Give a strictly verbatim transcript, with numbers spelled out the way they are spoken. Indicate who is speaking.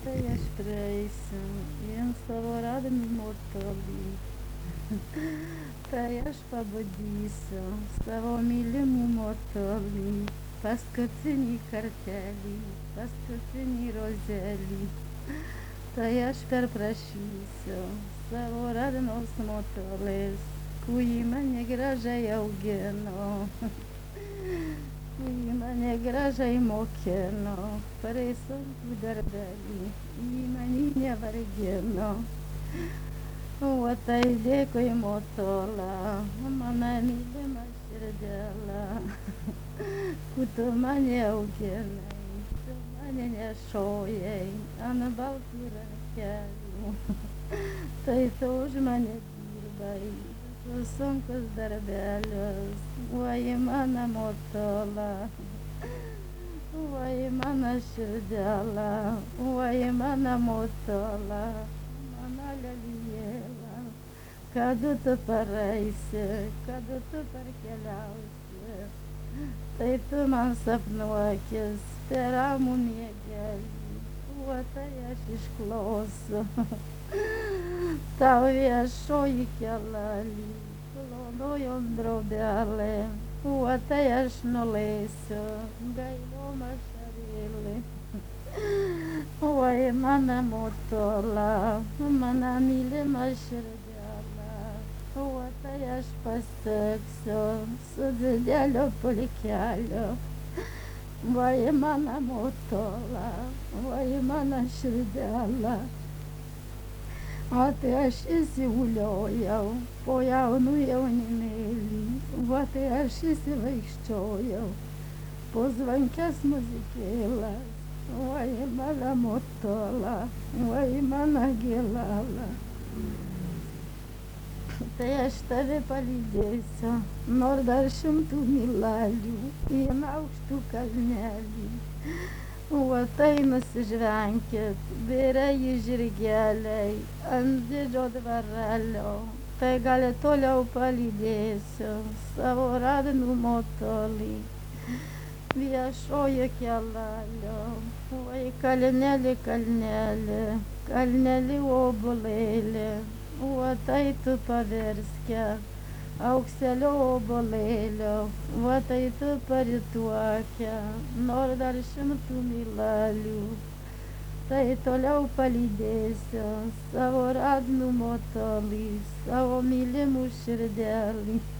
Speaker 1: Tai aš prieisiu į savo radinį motolį, tai aš pabudysiu savo mylimų motolį, paskutinį kartelį, paskutinį rozelį, tai aš perprašysiu savo radinos motolės, kurį mane gražiai augino. Į mane gražiai mokino, parai sunkų darbelį, į mane nevargino. O tai dėkui motola, mano mylima širdelė, kur tu mane auginai, tu mane nešojai ant baltų rankelių, tai tu už mane dirbai. Sunkus darbelius, oi mano motola, oi mano širdelė, oi mano motola, mano lelijėla, kad tu paraisi, kad tu parkeliausi, tai tu man sapnuokis per ramų miegelį, o tai aš išklausiu. Tau viešoji kelelį, plonojom drobelė, o tai aš nuleisiu, gailom ašarėlį. Oi mano motola, mano mylima širdelė, o tai aš paseksiu su didelio pulkelio. Oi mano motola, oi mano širdelė. O tai aš įsivuliojau po jaunų jaunimėlį, o tai aš įsivaikščiojau po zvankes muzikėlės, oi mano motola, oi mano gėlelė. Tai aš tave palydėsiu, nors dar šimtų milelių, į aukštų kalnelį. O tai nusižvenkit, vėrėjai žirgeliai, ant didžio dvarelio, tai gal toliau palydėsiu savo radinų motolį, viešojo kelelio, oi kalnelį, kalnelį, kalnelį obuolėlį, o tai tu paverskė. Aukselio obuolėlio, o tai tu parituokia, nors dar šimtų milelių, tai toliau palydėsiu savo radinų motolį, savo mylimų širdelį.